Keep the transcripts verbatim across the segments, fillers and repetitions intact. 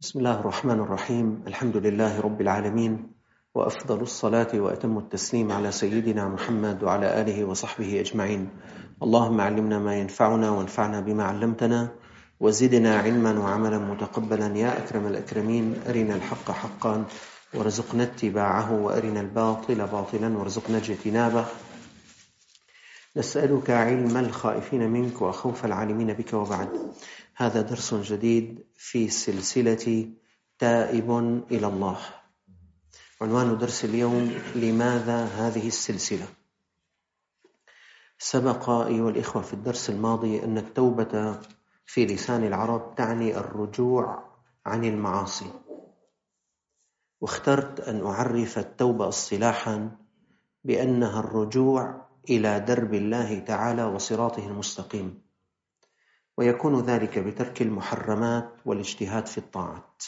بسم الله الرحمن الرحيم. الحمد لله رب العالمين، وأفضل الصلاة وأتم التسليم على سيدنا محمد وعلى آله وصحبه أجمعين. اللهم علمنا ما ينفعنا وانفعنا بما علمتنا وزدنا علما وعملا متقبلا يا أكرم الأكرمين. أرنا الحق حقا وارزقنا اتباعه، وأرنا الباطل باطلا وارزقنا اجتنابه. نسألك علم الخائفين منك وخوف العالمين بك، وبعد. هذا درس جديد في سلسلة تائب إلى الله. عنوان درس اليوم: لماذا هذه السلسلة؟ سبق أيها الإخوة في الدرس الماضي أن التوبة في لسان العرب تعني الرجوع عن المعاصي، واخترت أن أعرف التوبة اصطلاحا بأنها الرجوع إلى درب الله تعالى وصراطه المستقيم، ويكون ذلك بترك المحرمات والاجتهاد في الطاعات.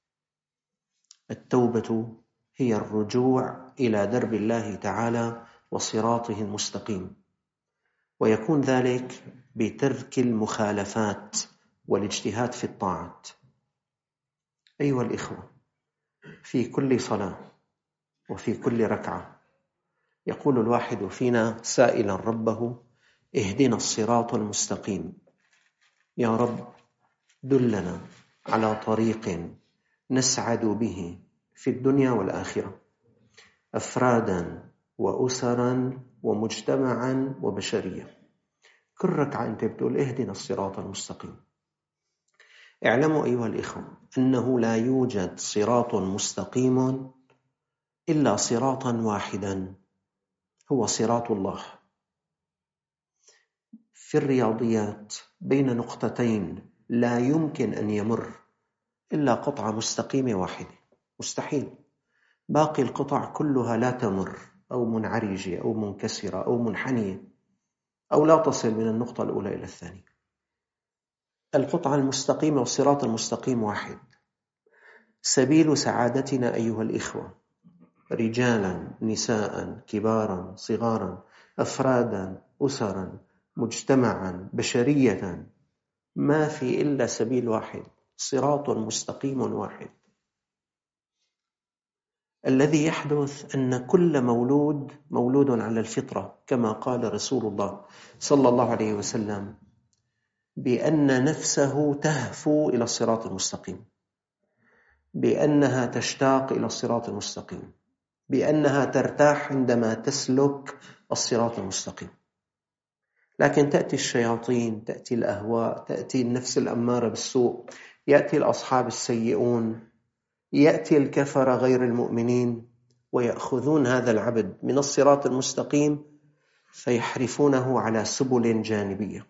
التوبة هي الرجوع إلى درب الله تعالى وصراطه المستقيم، ويكون ذلك بترك المخالفات والاجتهاد في الطاعات. أيها الإخوة، في كل صلاة وفي كل ركعة يقول الواحد فينا سائلا ربه: اهدنا الصراط المستقيم، يا رب دلنا على طريق نسعد به في الدنيا والآخرة، أفرادا وأسرا ومجتمعا وبشرية. كل ركعة أنت بتقول اهدنا الصراط المستقيم. اعلموا أيها الإخوة أنه لا يوجد صراط مستقيم إلا صراطا واحدا، هو صراط الله. في الرياضيات بين نقطتين لا يمكن أن يمر إلا قطعة مستقيمة واحدة، مستحيل. باقي القطع كلها لا تمر، أو منعرجة أو منكسرة أو منحنية، أو لا تصل من النقطة الأولى إلى الثانية. القطعة المستقيمة والصراط المستقيم واحد. سبيل سعادتنا أيها الإخوة، رجالا نساء كبارا صغارا، أفرادا أسرا مجتمعا بشرية، ما في إلا سبيل واحد، صراط مستقيم واحد. الذي يحدث أن كل مولود مولود على الفطرة، كما قال رسول الله صلى الله عليه وسلم بأن نفسه تهفو إلى الصراط المستقيم، بأنها تشتاق إلى الصراط المستقيم، بأنها ترتاح عندما تسلك الصراط المستقيم. لكن تأتي الشياطين، تأتي الأهواء، تأتي النفس الأمارة بالسوء، يأتي الأصحاب السيئون، يأتي الكفر غير المؤمنين، ويأخذون هذا العبد من الصراط المستقيم فيحرفونه على سبل جانبية.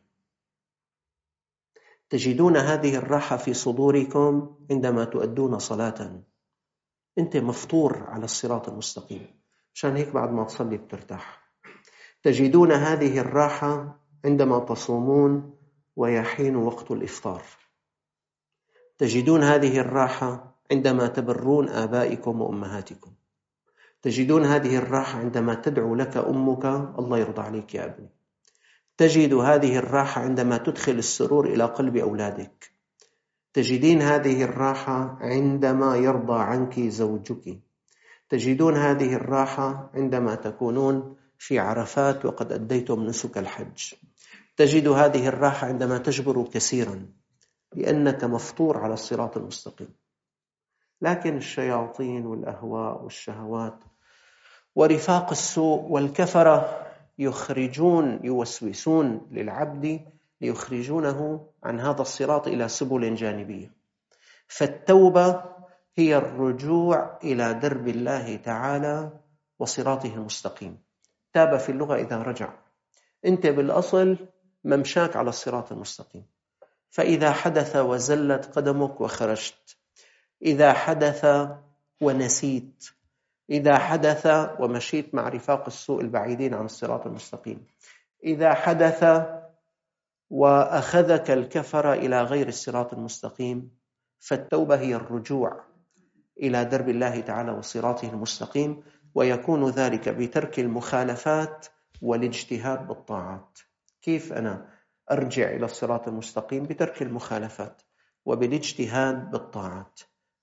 تجدون هذه الراحة في صدوركم عندما تؤدون صلاة، أنت مفطور على الصراط المستقيم، عشان هيك بعد ما تصلي بترتاح. تجدون هذه الراحة عندما تصومون ويحين وقت الإفطار. تجدون هذه الراحة عندما تبرون آبائكم وأمهاتكم. تجدون هذه الراحة عندما تدعو لك أمك: الله يرضى عليك يا ابني. تجد هذه الراحة عندما تدخل السرور إلى قلب أولادك. تجدين هذه الراحة عندما يرضى عنك زوجك. تجدون هذه الراحة عندما تكونون في عرفات وقد أديتم نسك الحج. تجد هذه الراحة عندما تجبر كثيرا، لأنك مفطور على الصراط المستقيم. لكن الشياطين والأهواء والشهوات ورفاق السوء والكفرة يخرجون يوسوسون للعبد ليخرجونه عن هذا الصراط إلى سبل جانبية. فالتوبة هي الرجوع إلى درب الله تعالى وصراطه المستقيم. تاب في اللغة إذا رجع. أنت بالأصل ممشاك على الصراط المستقيم، فإذا حدث وزلت قدمك وخرجت، إذا حدث ونسيت، إذا حدث ومشيت مع رفاق السوء البعيدين عن الصراط المستقيم، إذا حدث وأخذك الكفر إلى غير الصراط المستقيم، فالتوبة هي الرجوع إلى درب الله تعالى وصراطه المستقيم، ويكون ذلك بترك المخالفات والاجتهاد بالطاعات. كيف أنا أرجع إلى الصراط المستقيم؟ بترك المخالفات وبالاجتهاد بالطاعات.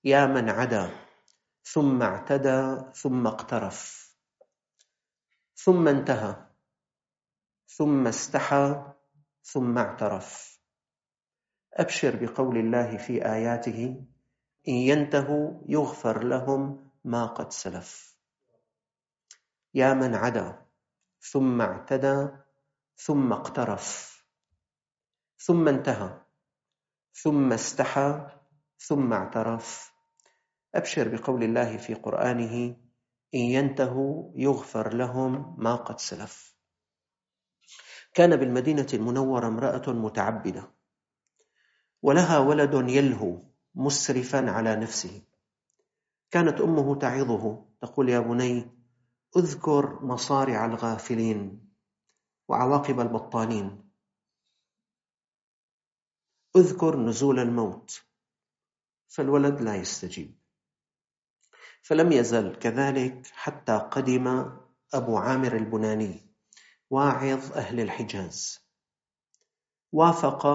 يا من عدا ثم اعتدى ثم اقترف ثم انتهى ثم استحى ثم اعترف. أبشر بقول الله في آياته: إن ينتهوا يغفر لهم ما قد سلف. يا من عدا ثم اعتدى ثم اقترف ثم انتهى ثم استحى ثم اعترف. أبشر بقول الله في قرآنه: إن ينتهوا يغفر لهم ما قد سلف. كان بالمدينة المنورة امرأة متعبدة ولها ولد يلهو مسرفا على نفسه. كانت أمه تعظه تقول: يا بني، اذكر مصارع الغافلين وعواقب البطالين، اذكر نزول الموت. فالولد لا يستجيب. فلم يزل كذلك حتى قدم أبو عامر البناني واعظ أهل الحجاز. وافق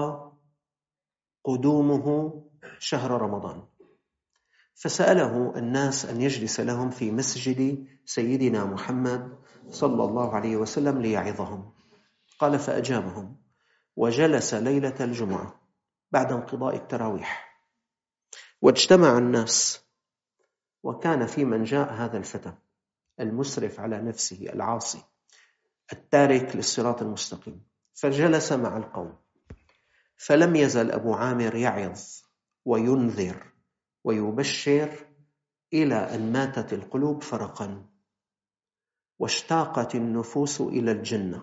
قدومه شهر رمضان، فسأله الناس أن يجلس لهم في مسجد سيدنا محمد صلى الله عليه وسلم ليعظهم. قال فأجابهم، وجلس ليلة الجمعة بعد انقضاء التراويح، واجتمع الناس، وكان في من جاء هذا الفتى المسرف على نفسه العاصي التارك للصراط المستقيم، فجلس مع القوم. فلم يزل أبو عامر يعظ وينذر ويبشر إلى أن ماتت القلوب فرقا واشتاقت النفوس إلى الجنة.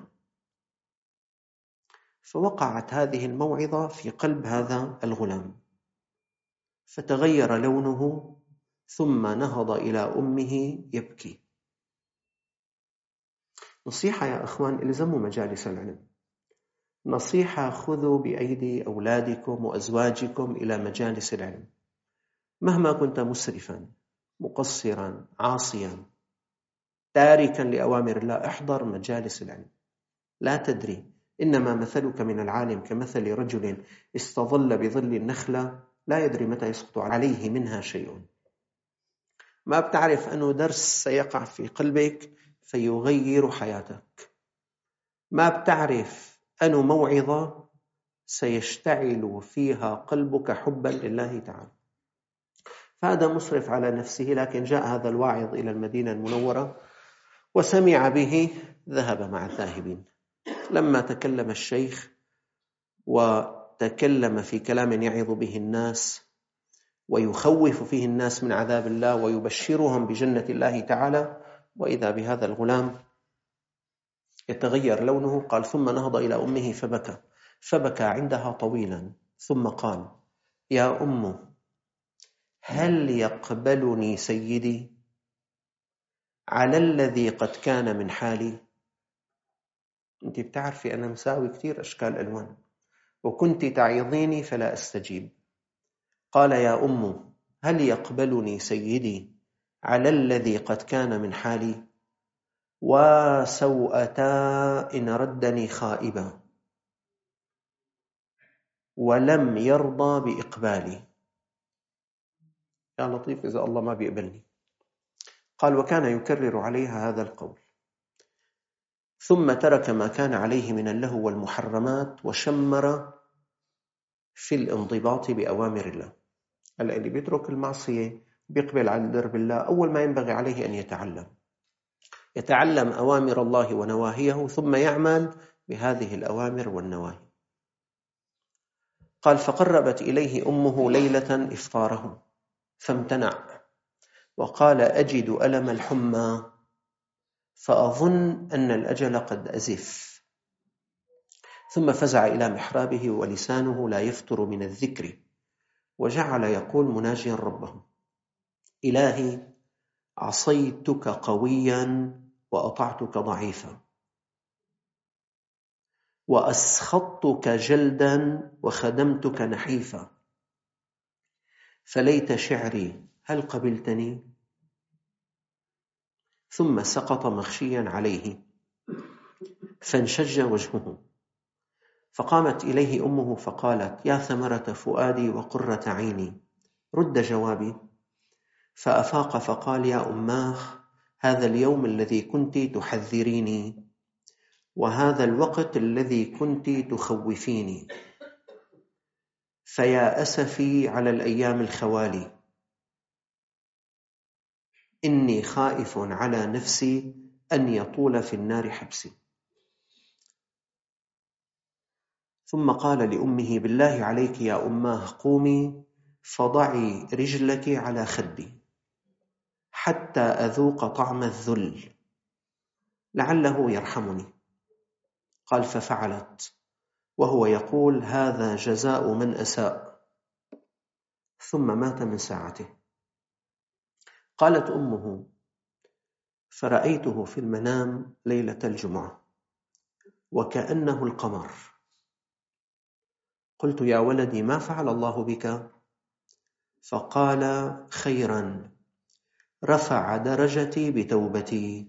فوقعت هذه الموعظة في قلب هذا الغلام، فتغير لونه ثم نهض إلى أمه يبكي. نصيحة يا أخوان: الزموا مجالس العلم. نصيحة: خذوا بأيدي أولادكم وأزواجكم إلى مجالس العلم. مهما كنت مسرفا مقصرا عاصيا تاركا لأوامر الله، احضر مجالس العلم. لا تدري، إنما مثلك من العالم كمثل رجل استظل بظل النخلة لا يدري متى يسقط عليه منها شيء. ما بتعرف أنه درس سيقع في قلبك فيغير حياتك. ما بتعرف أنه موعظة سيشتعل فيها قلبك حبا لله تعالى. فهذا مسرف على نفسه، لكن جاء هذا الواعظ إلى المدينة المنورة وسمع به، ذهب مع الذاهبين. لما تكلم الشيخ وتكلم في كلام يعظ به الناس ويخوف فيه الناس من عذاب الله ويبشرهم بجنة الله تعالى، وإذا بهذا الغلام يتغير لونه. قال: ثم نهض إلى أمه فبكى فبكى عندها طويلا، ثم قال: يا أم، هل يقبلني سيدي على الذي قد كان من حالي؟ أنت بتعرفي أنا مساوي كثير أشكال ألوان، وكنت تعظيني فلا أستجيب. قال: يا أم، هل يقبلني سيدي على الذي قد كان من حالي؟ وسوءتا إن ردني خائبا ولم يرضى بإقبالي. يا لطيف إذا الله ما بيقبلني. قال: وكان يكرر عليها هذا القول، ثم ترك ما كان عليه من اللهو والمحرمات وشمر في الانضباط بأوامر الله. هلا اللي بيترك المعصية بيقبل على درب الله، أول ما ينبغي عليه أن يتعلم يتعلم أوامر الله ونواهيه، ثم يعمل بهذه الأوامر والنواهي. قال: فقربت إليه أمه ليلة إفطاره فامتنع، وقال: أجد ألم الحمى فأظن أن الأجل قد أزف. ثم فزع إلى محرابه ولسانه لا يفتر من الذكر، وجعل يقول مناجيا ربه: إلهي، عصيتك قويا وأطعتك ضعيفا، وأسخطتك جلدا وخدمتك نحيفا، فليت شعري هل قبلتني؟ ثم سقط مغشيا عليه فانشج وجهه. فقامت إليه أمه فقالت: يا ثمرة فؤادي وقرة عيني، رد جوابي، فأفاق فقال: يا أماه، هذا اليوم الذي كنت تحذريني، وهذا الوقت الذي كنت تخوفيني، فيا أسفي على الأيام الخوالي، إني خائف على نفسي أن يطول في النار حبسي. ثم قال لأمه: بالله عليك يا أماه، قومي فضعي رجلك على خدي حتى أذوق طعم الذل، لعله يرحمني. قال: ففعلت، وهو يقول: هذا جزاء من أساء. ثم مات من ساعته. قالت أمه: فرأيته في المنام ليلة الجمعة وكأنه القمر. قلت: يا ولدي، ما فعل الله بك؟ فقال: خيرا، رفع درجتي بتوبتي.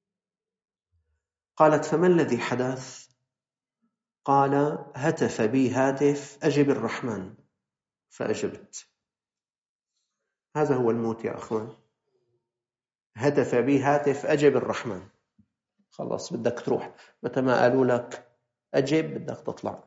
قالت: فما الذي حدث؟ قال: هتف بي هاتف: أجب الرحمن، فأجبت. هذا هو الموت يا أخوان. هتف بي هاتف: أجب الرحمن. خلاص بدك تروح، متى ما قالوا لك أجب بدك تطلع.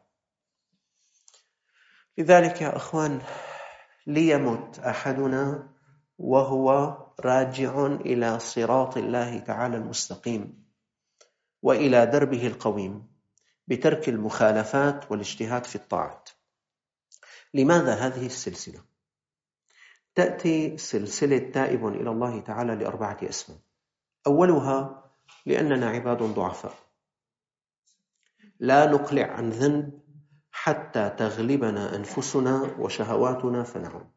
لذلك يا أخوان، ليمت أحدنا وهو راجع إلى صراط الله تعالى المستقيم وإلى دربه القويم بترك المخالفات والاجتهاد في الطاعات. لماذا هذه السلسلة؟ تأتي سلسلة تائب إلى الله تعالى لأربعة أسباب. أولها لأننا عباد ضعفاء، لا نقلع عن ذنب حتى تغلبنا أنفسنا وشهواتنا فنعود.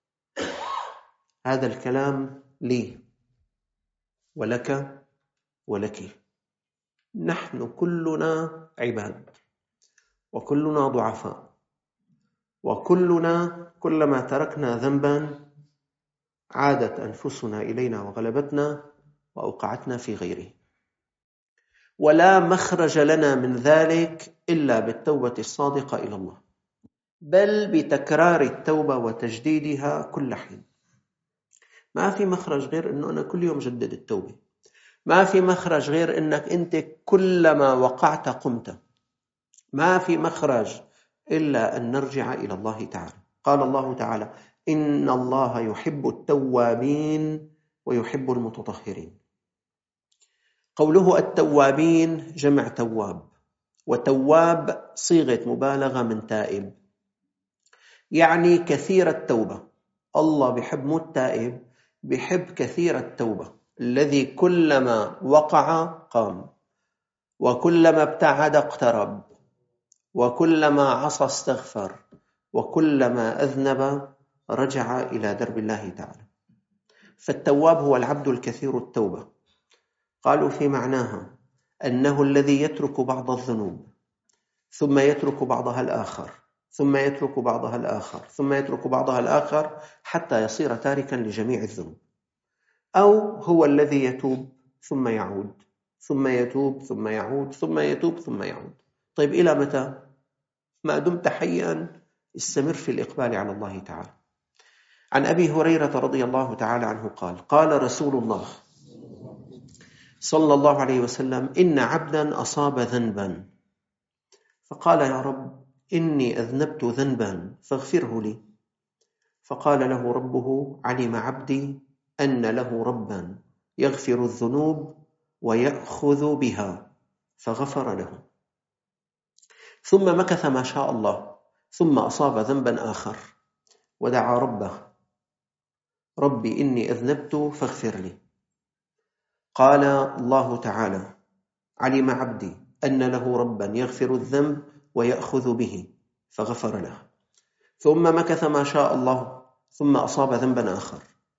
هذا الكلام لي ولك ولك. نحن كلنا عباد، وكلنا ضعفاء، وكلنا كلما تركنا ذنبا عادت أنفسنا إلينا وغلبتنا وأوقعتنا في غيره. ولا مخرج لنا من ذلك إلا بالتوبة الصادقة إلى الله، بل بتكرار التوبة وتجديدها كل حين. ما في مخرج غير أنه أنا كل يوم جدد التوبة. ما في مخرج غير أنك أنت كلما وقعت قمت. ما في مخرج إلا أن نرجع إلى الله تعالى. قال الله تعالى: إن الله يحب التوابين ويحب المتطهرين. قوله التوابين جمع تواب، وتواب صيغة مبالغة من تائب، يعني كثير التوبة. الله بحب مو التائب، بحب كثير التوبة، الذي كلما وقع قام، وكلما ابتعد اقترب، وكلما عصى استغفر، وكلما أذنب رجع إلى درب الله تعالى. فالتواب هو العبد الكثير التوبة. قالوا في معناها أنه الذي يترك بعض الذنوب ثم يترك بعضها الآخر ثم يترك بعضها الآخر ثم يترك بعضها الآخر حتى يصير تاركا لجميع الذنوب. أو هو الذي يتوب ثم يعود، ثم يتوب ثم يعود، ثم يتوب ثم يعود. طيب إلى متى؟ ما دمت حيا استمر في الإقبال على الله تعالى. عن أبي هريرة رضي الله تعالى عنه قال: قال رسول الله صلى الله عليه وسلم: إن عبدا أصاب ذنبا فقال: يا رب إني أذنبت ذنبا فاغفره لي. فقال له ربه: علم عبدي أن له ربا يغفر الذنوب ويأخذ بها، فغفر له. ثم مكث ما شاء الله، ثم أصاب ذنبا آخر ودعا ربه: ربي إني أذنبت فاغفر لي. قال الله تعالى: علم عبدي أن له ربا يغفر الذنب ويأخذ به، فغفر له. ثم مكث ما شاء الله، ثم أصاب ذنبا آخر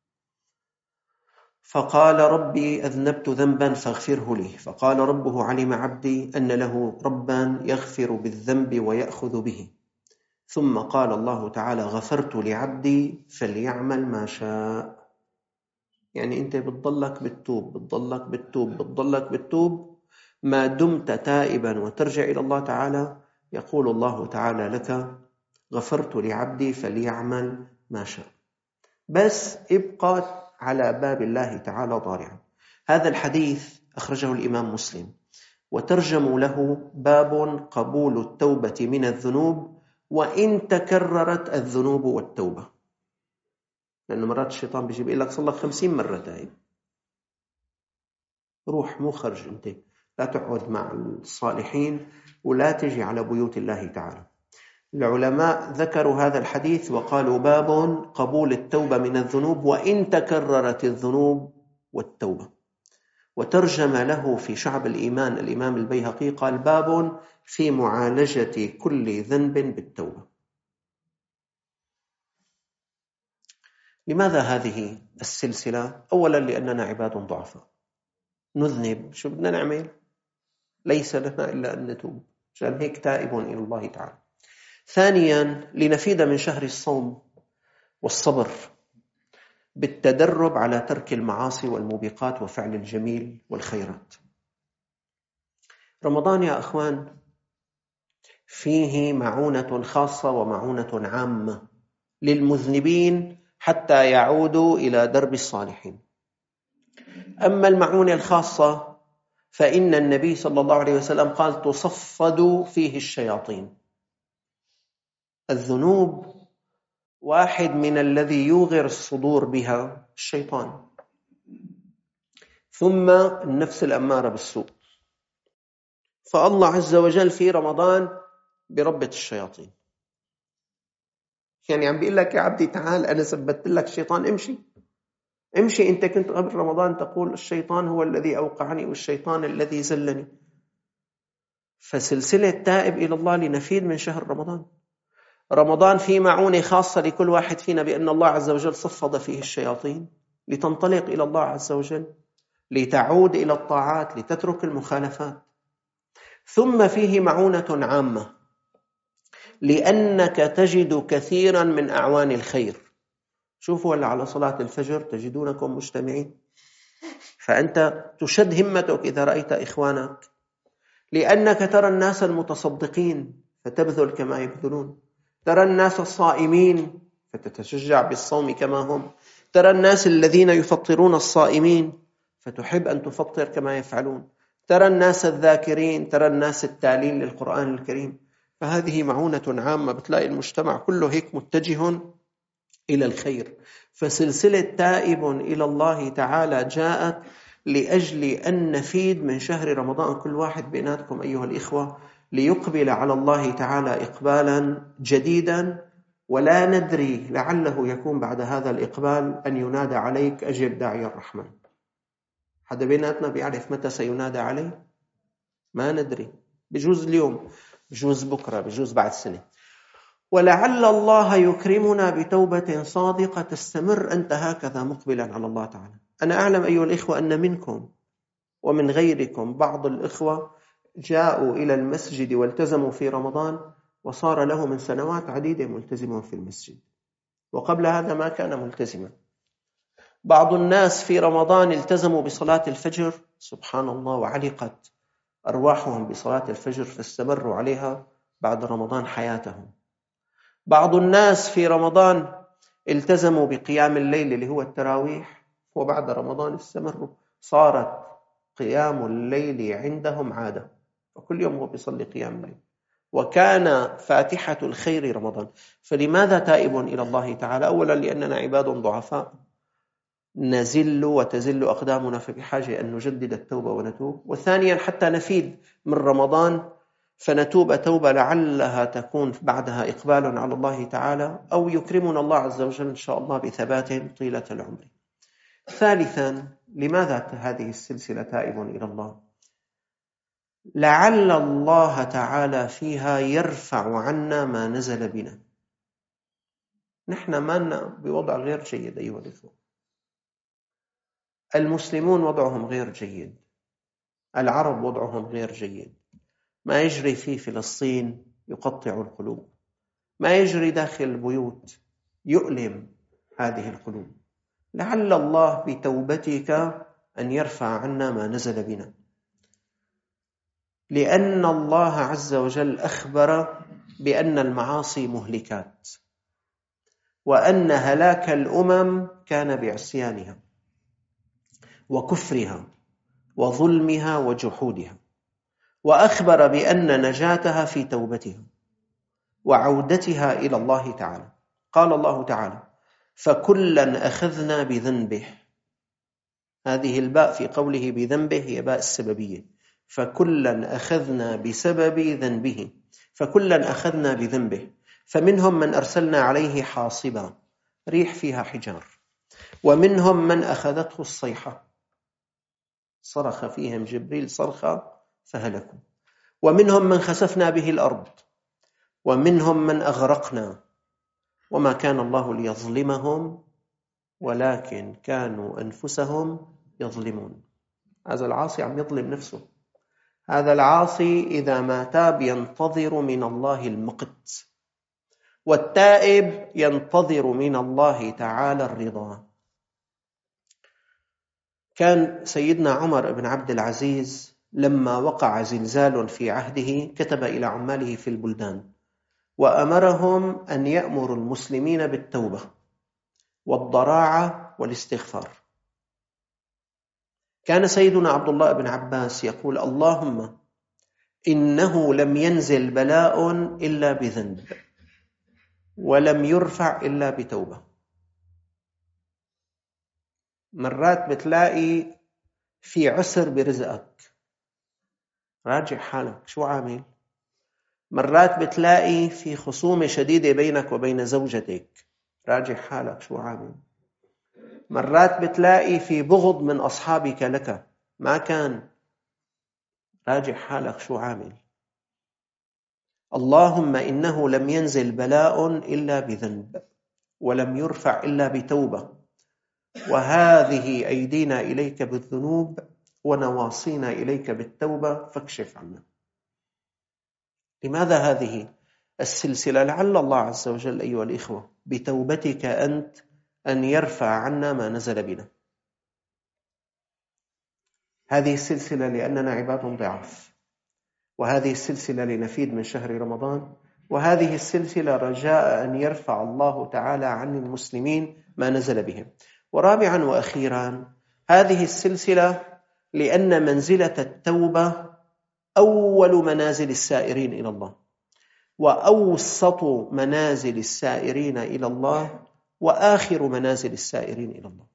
فقال: ربي أذنبت ذنبا فاغفره لي. فقال ربه: علم عبدي أن له ربا يغفر بالذنب ويأخذ به. ثم قال الله تعالى: غفرت لعبدي فليعمل ما شاء. يعني أنت بتضلك بالتوب بتضلك بالتوب بتضلك بالتوب ما دمت تائبا وترجع إلى الله تعالى. يقول الله تعالى لك: غفرت لعبدي فليعمل ما شاء. بس ابقى على باب الله تعالى ضارعا. هذا الحديث أخرجه الإمام مسلم، وترجموا له باب قبول التوبة من الذنوب وإن تكررت الذنوب والتوبة. لأنه مرات الشيطان بيجي بيقول لك صلى الله خمسين مرة تائب، روح مو خرج، أنت لا تقعد مع الصالحين ولا تجي على بيوت الله تعالى. العلماء ذكروا هذا الحديث وقالوا باب قبول التوبة من الذنوب وإن تكررت الذنوب والتوبة. وترجم له في شعب الإيمان الإمام البيهقي قال باب في معالجة كل ذنب بالتوبة. لماذا هذه السلسلة؟ أولا لأننا عباد ضعفاء نذنب، شو بدنا نعمل؟ ليس لنا إلا أن نتوب، عشان هيك تائب إلى الله تعالى. ثانيا لنفيد من شهر الصوم والصبر بالتدرب على ترك المعاصي والموبقات وفعل الجميل والخيرات. رمضان يا أخوان فيه معونة خاصة ومعونة عامة للمذنبين حتى يعودوا إلى درب الصالحين. أما المعونة الخاصة فإن النبي صلى الله عليه وسلم قال تصفد فيه الشياطين. الذنوب واحد من الذي يوغر الصدور بها الشيطان، ثم النفس الأمارة بالسوء. فالله عز وجل في رمضان بربة الشياطين، يعني عم بيقول لك يا عبدي تعال أنا ثبت لك الشيطان، امشي امشي. أنت كنت قبل رمضان تقول الشيطان هو الذي أوقعني والشيطان الذي زلني. فسلسلة تائب إلى الله لنفيد من شهر رمضان. رمضان فيه معونة خاصة لكل واحد فينا بأن الله عز وجل صفد فيه الشياطين لتنطلق إلى الله عز وجل، لتعود إلى الطاعات، لتترك المخالفات. ثم فيه معونة عامة لأنك تجد كثيرا من أعوان الخير. شوفوا هلا على صلاة الفجر تجدونكم مجتمعين، فأنت تشد همتك إذا رأيت إخوانك، لأنك ترى الناس المتصدقين فتبذل كما يبذلون، ترى الناس الصائمين فتتشجع بالصوم كما هم، ترى الناس الذين يفطرون الصائمين فتحب أن تفطر كما يفعلون، ترى الناس الذاكرين، ترى الناس التالين للقرآن الكريم. فهذه معونة عامة، بتلاقي المجتمع كله هيك متجه إلى الخير. فسلسلة تائب إلى الله تعالى جاءت لأجل أن نفيد من شهر رمضان كل واحد بيناتكم أيها الإخوة ليقبل على الله تعالى إقبالا جديدا، ولا ندري لعله يكون بعد هذا الإقبال أن ينادى عليك أجب داعي الرحمن. حدا بيناتنا بيعرف متى سينادى عليه؟ ما ندري، بجوز اليوم، بجوز بكرة، بجوز بعد سنة. ولعل الله يكرمنا بتوبة صادقة تستمر أنت هكذا مقبلا على الله تعالى. أنا أعلم أيها الإخوة أن منكم ومن غيركم بعض الإخوة جاءوا إلى المسجد والتزموا في رمضان وصار له من سنوات عديدة ملتزم في المسجد، وقبل هذا ما كان ملتزما. بعض الناس في رمضان التزموا بصلاة الفجر سبحان الله وعلقت أرواحهم بصلاة الفجر فاستمروا عليها بعد رمضان حياتهم. بعض الناس في رمضان التزموا بقيام الليل اللي هو التراويح، وبعد رمضان استمروا، صارت قيام الليل عندهم عادة، وكل يوم هو بيصلي قيام الليل، وكان فاتحة الخير رمضان. فلماذا تائب إلى الله تعالى؟ أولا لأننا عباد ضعفاء نزل وتزل أقدامنا، فبحاجة أن نجدد التوبة ونتوب. وثانيا حتى نفيد من رمضان فنتوب توبة لعلها تكون بعدها إقبال على الله تعالى، أو يكرمنا الله عز وجل إن شاء الله بثبات طيلة العمر. ثالثا لماذا هذه السلسلة تائب إلى الله؟ لعل الله تعالى فيها يرفع عنا ما نزل بنا. نحن ما بوضع غير جيد أيها الإخوة، المسلمون وضعهم غير جيد، العرب وضعهم غير جيد. ما يجري في فلسطين يقطع القلوب، ما يجري داخل البيوت يؤلم هذه القلوب. لعل الله بتوبتك أن يرفع عنا ما نزل بنا، لأن الله عز وجل أخبر بأن المعاصي مهلكات، وأن هلاك الأمم كان بعصيانها. وكفرها وظلمها وجحودها، وأخبر بأن نجاتها في توبتها وعودتها إلى الله تعالى. قال الله تعالى: فكلا أخذنا بذنبه. هذه الباء في قوله بذنبه هي باء السببية، فكلا أخذنا بسبب ذنبه، فكلا أخذنا بذنبه، فمنهم من أرسلنا عليه حاصبا، ريح فيها حجار، ومنهم من أخذته الصيحة، صرخ فيهم جبريل صرخة فهلكوا، ومنهم من خسفنا به الأرض، ومنهم من أغرقنا، وما كان الله ليظلمهم ولكن كانوا أنفسهم يظلمون. هذا العاصي عم يظلم نفسه. هذا العاصي إذا ما تاب ينتظر من الله المقت، والتائب ينتظر من الله تعالى الرضا. كان سيدنا عمر بن عبد العزيز لما وقع زلزال في عهده كتب إلى عماله في البلدان وأمرهم أن يأمروا المسلمين بالتوبة والضراعة والاستغفار. كان سيدنا عبد الله بن عباس يقول: اللهم إنه لم ينزل بلاء إلا بذنب، ولم يرفع إلا بتوبة. مرات بتلاقي في عسر برزقك، راجع حالك شو عامل. مرات بتلاقي في خصومة شديدة بينك وبين زوجتك، راجع حالك شو عامل. مرات بتلاقي في بغض من أصحابك لك، ما كان، راجع حالك شو عامل. اللهم إنه لم ينزل بلاء إلا بذنب، ولم يرفع إلا بتوبة، وهذه أيدينا إليك بالذنوب ونواصينا إليك بالتوبة فاكشف عنا. لماذا هذه السلسلة؟ لعل الله عز وجل أيها الإخوة بتوبتك أنت أن يرفع عنا ما نزل بنا. هذه السلسلة لأننا عباد ضعاف، وهذه السلسلة لنفيد من شهر رمضان، وهذه السلسلة رجاء أن يرفع الله تعالى عن المسلمين ما نزل بهم. ورابعا وأخيرا، هذه السلسلة لأن منزلة التوبة أول منازل السائرين إلى الله، وأوسط منازل السائرين إلى الله، وآخر منازل السائرين إلى الله.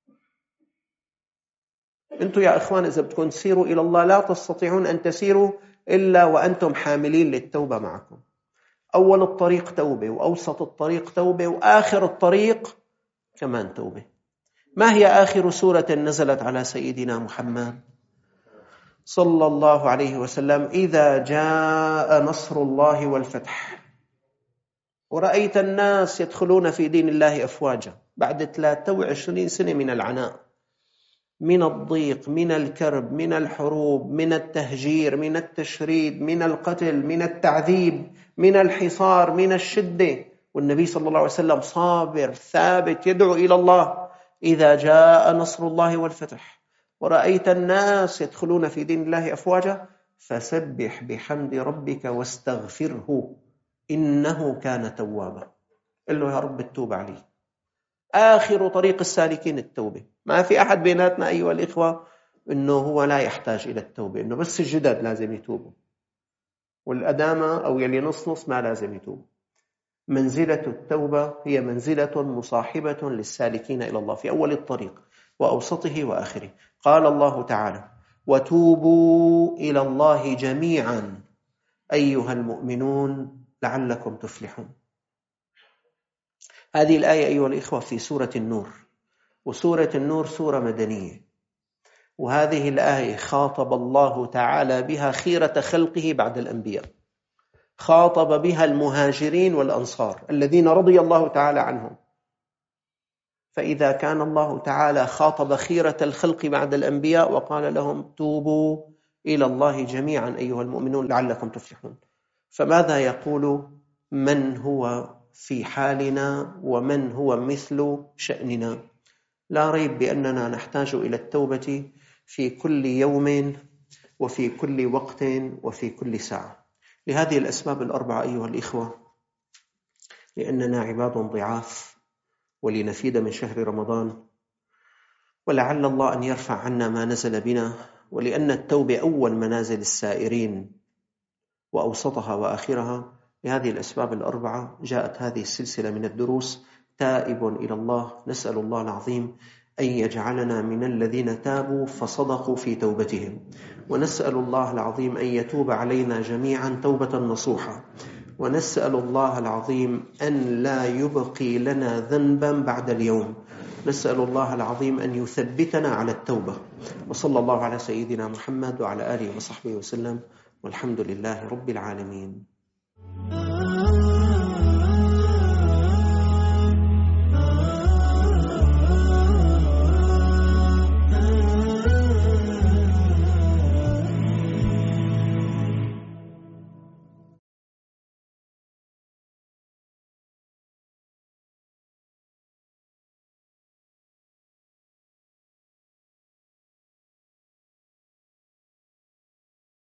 أنتم يا إخوان إذا بدكم تسيروا إلى الله لا تستطيعون أن تسيروا إلا وأنتم حاملين للتوبة معكم. أول الطريق توبة، وأوسط الطريق توبة، وآخر الطريق كمان توبة. ما هي آخر سورة نزلت على سيدنا محمد صلى الله عليه وسلم؟ إذا جاء نصر الله والفتح ورأيت الناس يدخلون في دين الله أفواجا، بعد ثلاثة وعشرين سنة من العناء، من الضيق، من الكرب، من الحروب، من التهجير، من التشريد، من القتل، من التعذيب، من الحصار، من الشدة، والنبي صلى الله عليه وسلم صابر ثابت يدعو إلى الله. إذا جاء نصر الله والفتح ورأيت الناس يدخلون في دين الله أفواجا فسبح بحمد ربك واستغفره إنه كان توابا. قل له يا رب التوبة علي. آخر طريق السالكين التوبة. ما في أحد بيناتنا أيها الإخوة إنه هو لا يحتاج إلى التوبة، إنه بس الجدد لازم يتوبوا، والأدامة أو يلي نص نص ما لازم يتوبوا. منزلة التوبة هي منزلة مصاحبة للسالكين إلى الله في أول الطريق وأوسطه وآخره. قال الله تعالى: وتوبوا إلى الله جميعا أيها المؤمنون لعلكم تفلحون. هذه الآية أيها الإخوة في سورة النور، وسورة النور سورة مدنية، وهذه الآية خاطب الله تعالى بها خيرة خلقه بعد الأنبياء، خاطب بها المهاجرين والأنصار الذين رضي الله تعالى عنهم. فإذا كان الله تعالى خاطب خيرة الخلق بعد الأنبياء وقال لهم توبوا إلى الله جميعا أيها المؤمنون لعلكم تفلحون، فماذا يقول من هو في حالنا ومن هو مثل شأننا؟ لا ريب بأننا نحتاج إلى التوبة في كل يوم وفي كل وقت وفي كل ساعة، لهذه الأسباب الأربعة أيها الإخوة: لأننا عباد ضعاف، ولنفيد من شهر رمضان، ولعل الله أن يرفع عنا ما نزل بنا، ولأن التوبة أول منازل السائرين وأوسطها وآخرها. لهذه الأسباب الأربعة جاءت هذه السلسلة من الدروس، تائب إلى الله. نسأل الله العظيم أن يجعلنا من الذين تابوا فصدقوا في توبتهم، ونسأل الله العظيم أن يتوب علينا جميعا توبة نصوحة، ونسأل الله العظيم أن لا يبقي لنا ذنبا بعد اليوم. نسأل الله العظيم أن يثبتنا على التوبة. وصلى الله على سيدنا محمد وعلى آله وصحبه وسلم، والحمد لله رب العالمين.